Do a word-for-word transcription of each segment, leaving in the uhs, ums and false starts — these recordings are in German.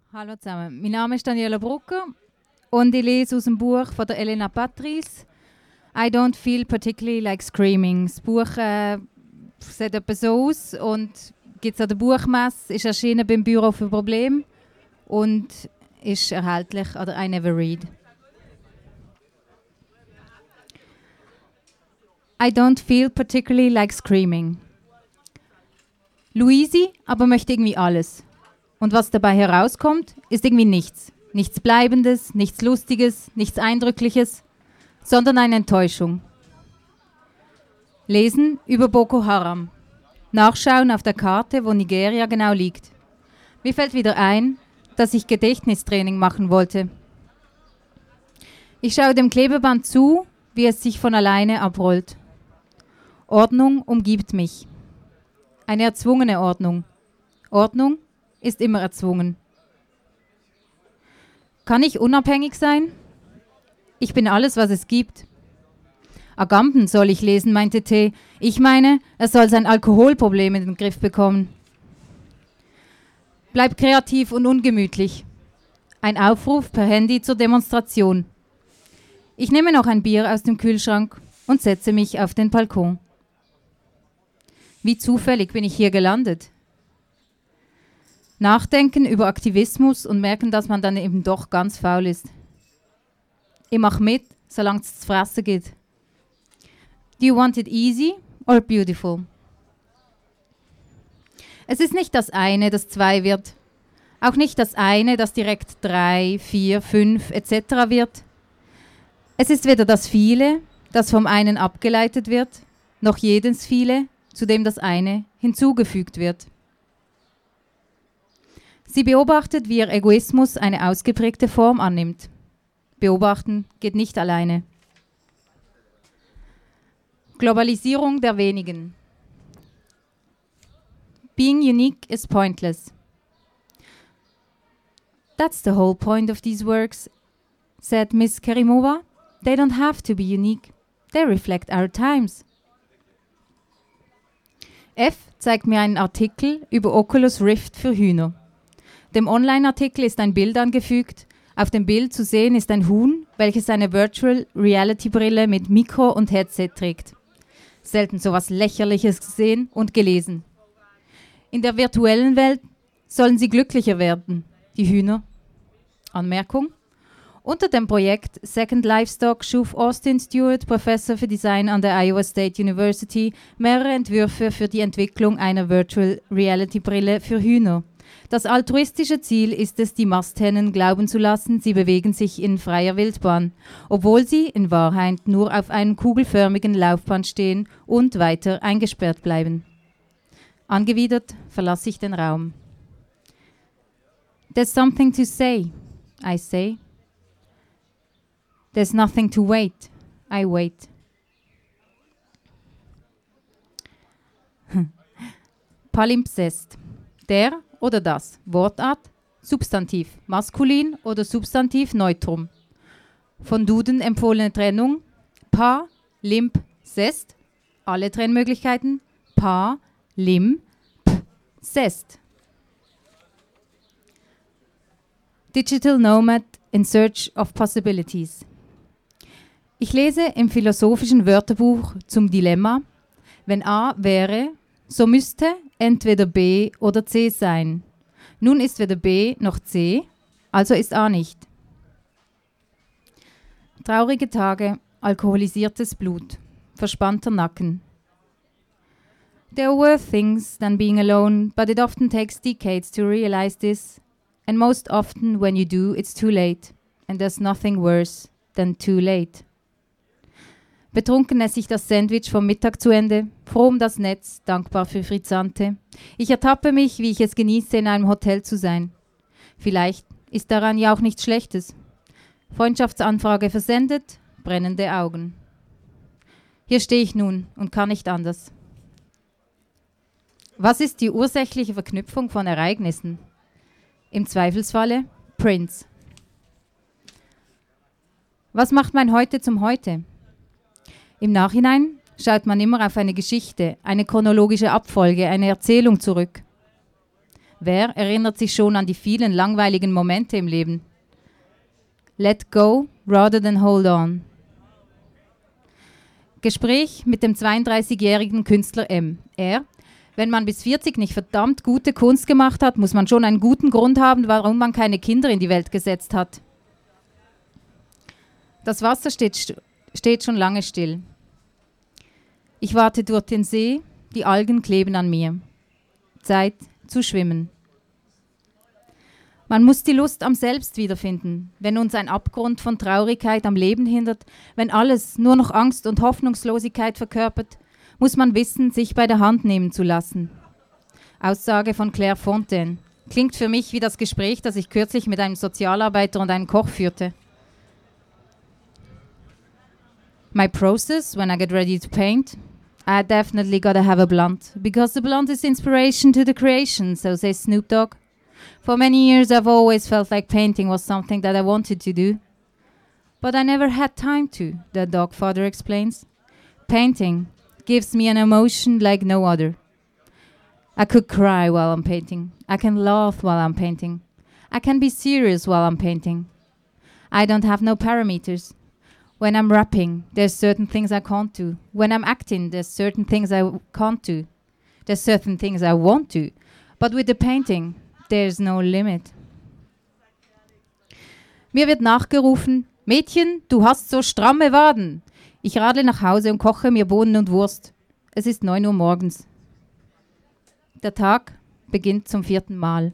Hallo zusammen, mein Name ist Daniela Brucker und ich lese aus dem Buch von der Elena Patrice «I don't feel particularly like screaming». Das Buch äh, sieht etwa so aus und gibt es an der Buchmesse, ist erschienen beim Büro für Probleme und ist erhältlich an der I Never Read. I don't feel particularly like screaming. Luisi aber möchte irgendwie alles. Und was dabei herauskommt, ist irgendwie nichts. Nichts Bleibendes, nichts Lustiges, nichts Eindrückliches, sondern eine Enttäuschung. Lesen über Boko Haram. Nachschauen auf der Karte, wo Nigeria genau liegt. Mir fällt wieder ein, dass ich Gedächtnistraining machen wollte. Ich schaue dem Klebeband zu, wie es sich von alleine abrollt. Ordnung umgibt mich. Eine erzwungene Ordnung. Ordnung ist immer erzwungen. Kann ich unabhängig sein? Ich bin alles, was es gibt. Agamben soll ich lesen, meinte T. Ich meine, er soll sein Alkoholproblem in den Griff bekommen. Bleib kreativ und ungemütlich. Ein Aufruf per Handy zur Demonstration. Ich nehme noch ein Bier aus dem Kühlschrank und setze mich auf den Balkon. Wie zufällig bin ich hier gelandet? Nachdenken über Aktivismus und merken, dass man dann eben doch ganz faul ist. Ich mache mit, solange es zu fressen geht. Do you want it easy or beautiful? Es ist nicht das eine, das zwei wird. Auch nicht das eine, das direkt drei, vier, fünf et cetera wird. Es ist weder das Viele, das vom einen abgeleitet wird, noch jedes Viele, zu dem das eine hinzugefügt wird. Sie beobachtet, wie ihr Egoismus eine ausgeprägte Form annimmt. Beobachten geht nicht alleine. Globalisierung der Wenigen. Being unique is pointless. That's the whole point of these works, said Miss Kerimova. They don't have to be unique. They reflect our times. F zeigt mir einen Artikel über Oculus Rift für Hühner. Dem Online-Artikel ist ein Bild angefügt. Auf dem Bild zu sehen ist ein Huhn, welches eine Virtual Reality Brille mit Mikro und Headset trägt. Selten sowas Lächerliches gesehen und gelesen. In der virtuellen Welt sollen sie glücklicher werden, die Hühner. Anmerkung: Unter dem Projekt Second Livestock schuf Austin Stewart, Professor für Design an der Iowa State University, mehrere Entwürfe für die Entwicklung einer Virtual Reality Brille für Hühner. Das altruistische Ziel ist es, die Masthennen glauben zu lassen, sie bewegen sich in freier Wildbahn, obwohl sie in Wahrheit nur auf einem kugelförmigen Laufband stehen und weiter eingesperrt bleiben. Angewidert verlasse ich den Raum. There's something to say, I say. There's nothing to wait, I wait. Palimpsest. Der oder das. Wortart, Substantiv, maskulin oder Substantiv, Neutrum. Von Duden empfohlene Trennung, pa, limp, sest. Alle Trennmöglichkeiten, pa, lim, p, sest. Digital Nomad in Search of Possibilities. Ich lese im philosophischen Wörterbuch zum Dilemma, wenn A wäre, so müsste entweder B oder C sein. Nun ist weder B noch C, also ist A nicht. Traurige Tage, alkoholisiertes Blut, verspannter Nacken. There are worse things than being alone, but it often takes decades to realize this. And most often when you do, it's too late. And there's nothing worse than too late. Betrunken esse ich das Sandwich vom Mittag zu Ende, froh um das Netz, dankbar für Frizzante. Ich ertappe mich, wie ich es genieße, in einem Hotel zu sein. Vielleicht ist daran ja auch nichts Schlechtes. Freundschaftsanfrage versendet, brennende Augen. Hier stehe ich nun und kann nicht anders. Was ist die ursächliche Verknüpfung von Ereignissen? Im Zweifelsfalle Prince. Was macht mein Heute zum Heute? Im Nachhinein schaut man immer auf eine Geschichte, eine chronologische Abfolge, eine Erzählung zurück. Wer erinnert sich schon an die vielen langweiligen Momente im Leben? Let go rather than hold on. Gespräch mit dem zweiunddreißigjährigen Künstler M. Er: Wenn man bis vierzig nicht verdammt gute Kunst gemacht hat, muss man schon einen guten Grund haben, warum man keine Kinder in die Welt gesetzt hat. Das Wasser steht, steht schon lange still. Ich warte durch den See, die Algen kleben an mir. Zeit zu schwimmen. Man muss die Lust am Selbst wiederfinden, wenn uns ein Abgrund von Traurigkeit am Leben hindert, wenn alles nur noch Angst und Hoffnungslosigkeit verkörpert, muss man wissen, sich bei der Hand nehmen zu lassen. Aussage von Claire Fontaine. Klingt für mich wie das Gespräch, das ich kürzlich mit einem Sozialarbeiter und einem Koch führte. My process when I get ready to paint? I definitely gotta have a blunt, because the blunt is inspiration to the creation, so says Snoop Dogg. For many years I've always felt like painting was something that I wanted to do. But I never had time to, the dog father explains. Painting gives me an emotion like no other. I could cry while I'm painting. I can laugh while I'm painting. I can be serious while I'm painting. I don't have no parameters. When I'm rapping, there's certain things I can't do. When I'm acting, there's certain things I w- can't do. There's certain things I want to. But with the painting, there's no limit. Mir wird nachgerufen: Mädchen, du hast so stramme Waden. Ich radle nach Hause und koche mir Bohnen und Wurst. Es ist neun Uhr morgens. Der Tag beginnt zum vierten Mal.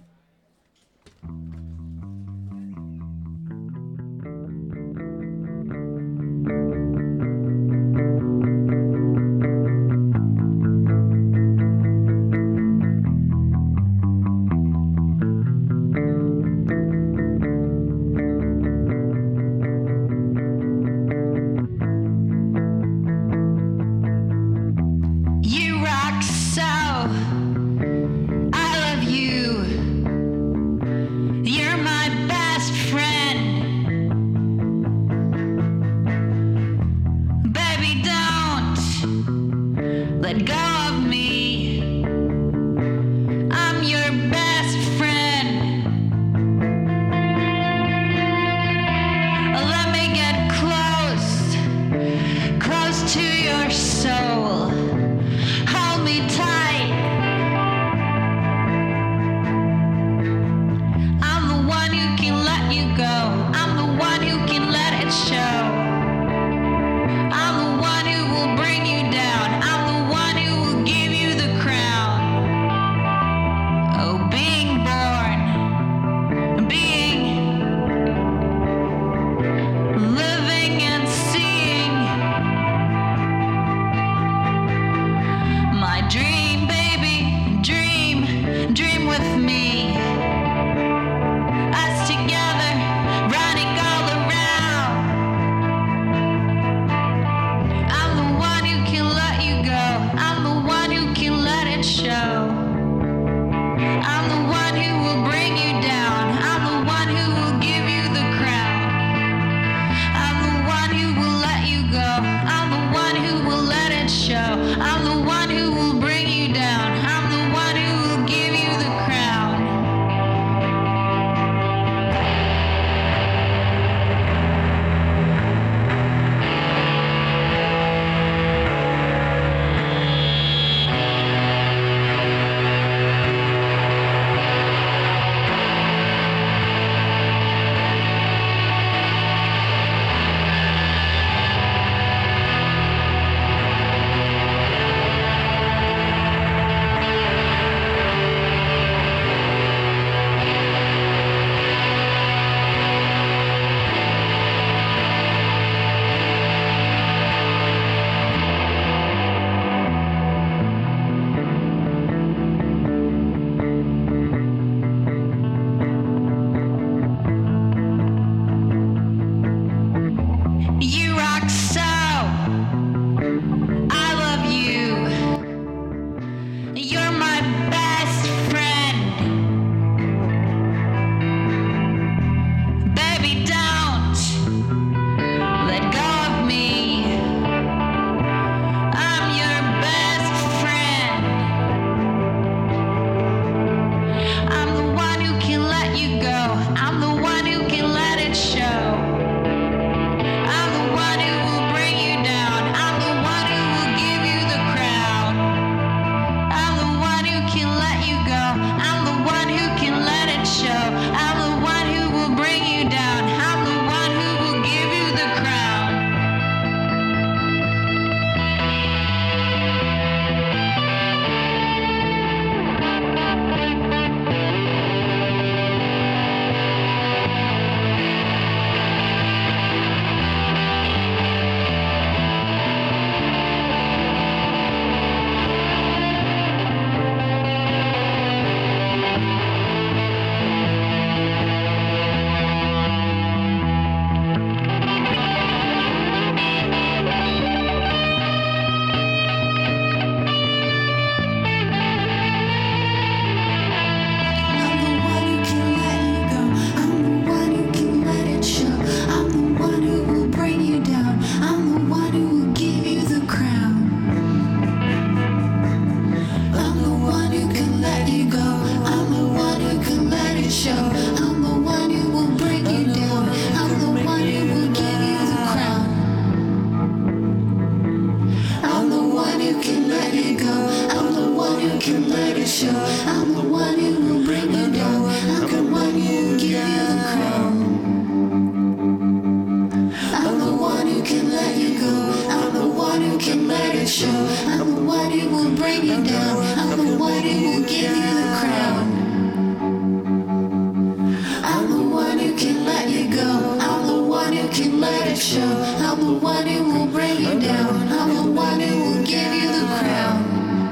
I'm the one who can let you go. I'm the one who can let it show. I'm the one who will bring you down. I'm the one who will give you the crown.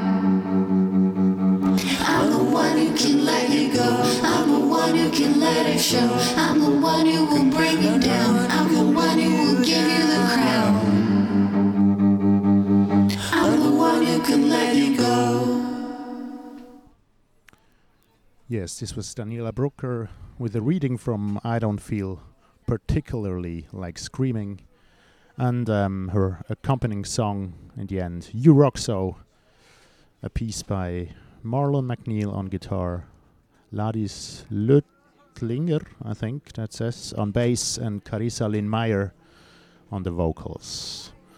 I'm the one who can let you go. I'm the one who can let it show. I'm the one who will bring you down. I'm the one who will give you the crown. I'm the one who can let you go. Yes, this was Daniela Brooker with a reading from I Don't Feel Particularly Like Screaming, and um, her accompanying song in the end, You Rock So, a piece by Marlon McNeil on guitar, Ladis Lüttlinger, I think that says, on bass, and Carissa Lynn Meyer on the vocals.